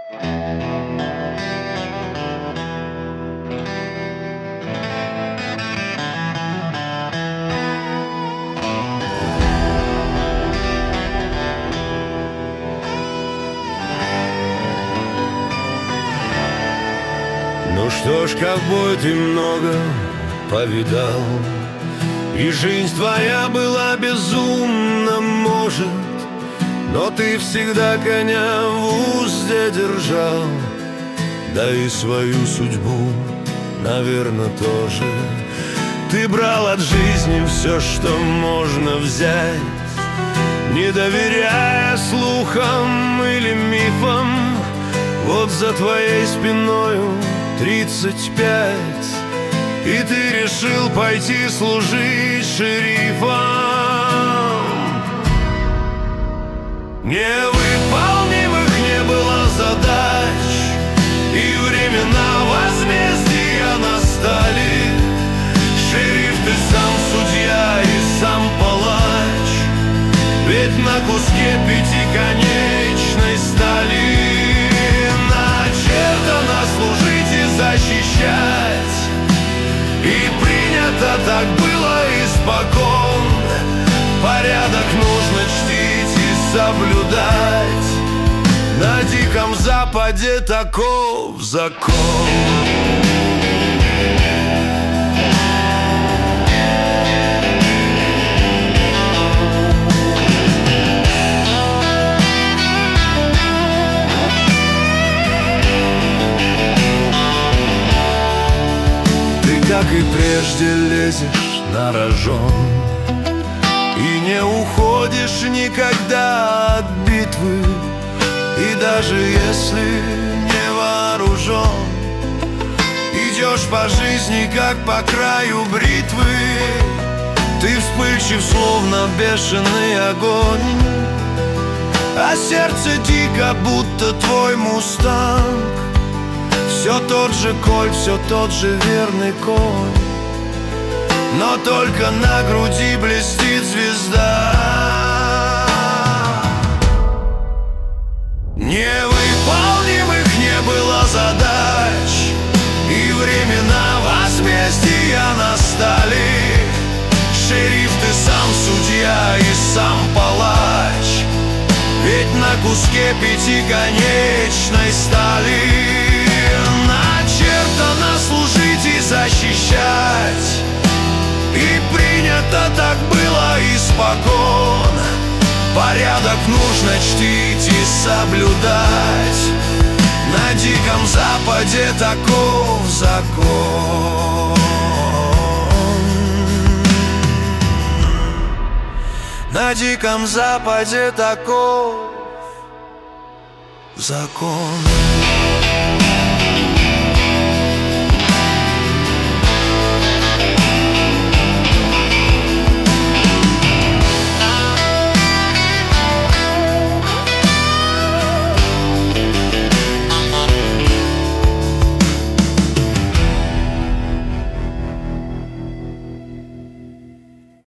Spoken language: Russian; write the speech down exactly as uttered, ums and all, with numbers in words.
Ну что ж, ковбой, ты много повидал, и жизнь твоя была безумна, может, но ты всегда коня в узде держал, да и свою судьбу, наверное, тоже. Ты брал от жизни все, что можно взять, не доверяя слухам или мифам. Вот за твоей спиною тридцать пять, и ты решил пойти служить шерифом. Невыполнимых не было задач, и времена возмездия настали. Шериф, ты сам судья и сам палач, ведь на куске пятиконечной стали начертано служить и защищать, и принято так было испокон. Порядок нужно чтить и соблюдать, на Диком Западе таков закон. Как и прежде лезешь на рожон и не уходишь никогда от битвы. И даже если не вооружен, идешь по жизни, как по краю бритвы. Ты вспыльчив, словно бешеный огонь, а сердце дико, будто твой мустанг. Все тот же Коль, все тот же верный конь, но только на груди блестит звезда. Невыполнимых не было задач, и времена возмездия настали. Шериф, ты сам судья и сам палач, ведь на куске пятиконечной стали начертано служить и защищать, и принято так было испокон. Порядок нужно чтить и соблюдать, на Диком Западе таков закон. На Диком Западе таков закон.